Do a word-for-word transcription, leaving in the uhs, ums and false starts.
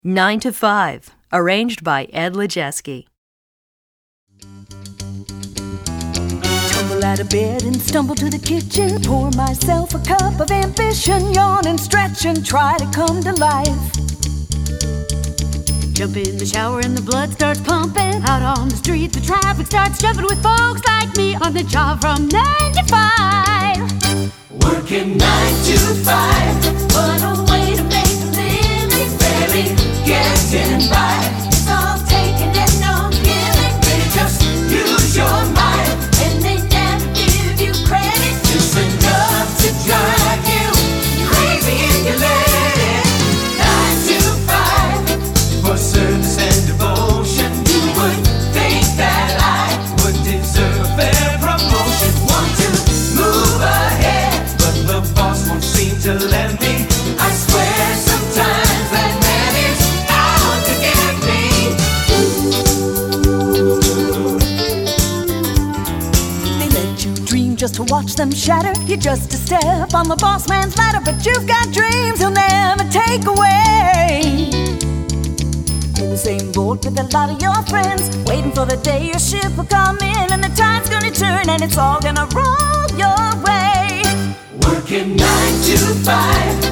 Nine to Five, arranged by Ed Lejeski. Tumble out of bed and stumble to the kitchen. Pour myself a cup of ambition. Yawn and stretch and try to come to life. Jump in the shower and the blood starts pumping. Out on the street the traffic starts jumping with folks like me on the job from nine to five. Working nine to five. What a way to make a living. Barely getting by. It's all taking and no giving. They just use your mind, and they never give you credit. It's enough to drive you crazy if you let it. Nine to five. For service and devotion, you would think that I would deserve a fair promotion. Want to move ahead, but the boss won't seem to let me. I swear sometimes that man is out to get me. They let you dream just to watch them shatter. You're just a step on the boss man's ladder, but you've got dreams he'll never take away. In the same boat with a lot of your friends, waiting for the day your ship will come in, and the tide's gonna turn and it's all gonna roll your way. Working nine to five.